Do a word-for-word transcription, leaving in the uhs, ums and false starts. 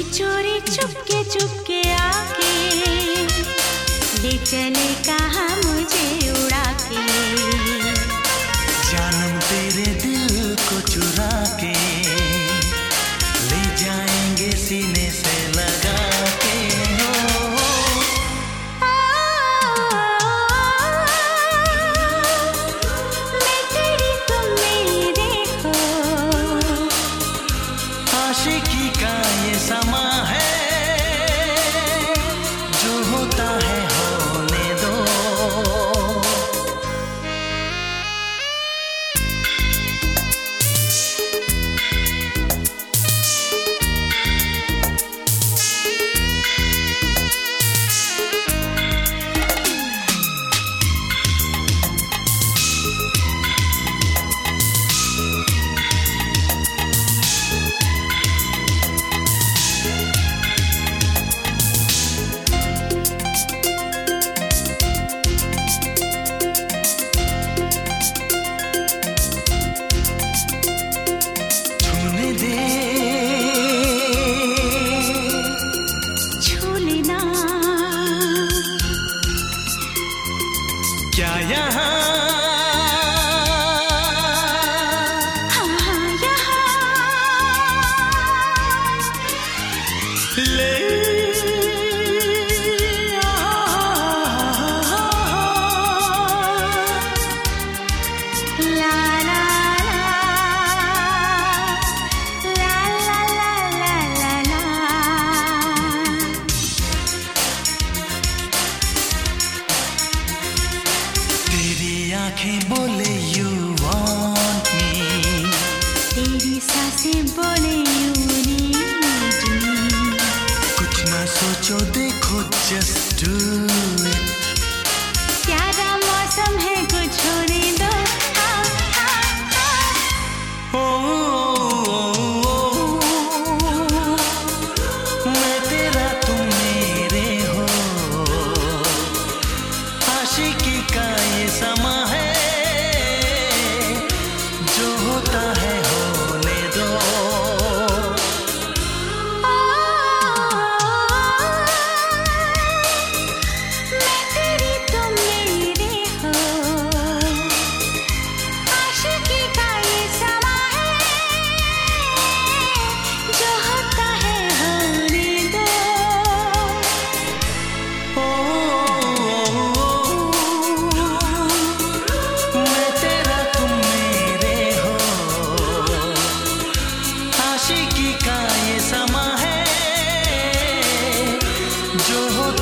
चोरी चुपके चुपके आके ले चले कहाँ मुझे उड़ा के। जानम तेरे दिल को चुरा के ले जाएंगे सीने से लगा के। मैं तेरी तुम मेरे हो, आशिकी का ये समा है, जो होता है होने दो। क्या यहाँ हाँ हाँ यहाँ ले ला ला ला ला ला ला ला ला। तेरी आंखें बोले you want me, तेरी सांसें बोले you need me। कुछ ना सोचो देखो just do it। प्यारा मौसम है कुछ होने दो। हाँ हाँ हाँ। ओ, ओ, ओ, ओ, मैं तेरा तुम मेरे हो, आशिकी का ये समा है, जो होता है होने दो। मैं तेरी तुम मेरे हो, आशिकी का ये समा है, जो होता है होने दो। ओ, मैं तेरा तुम मेरे हो, आशिकी का ये समा है, जो होता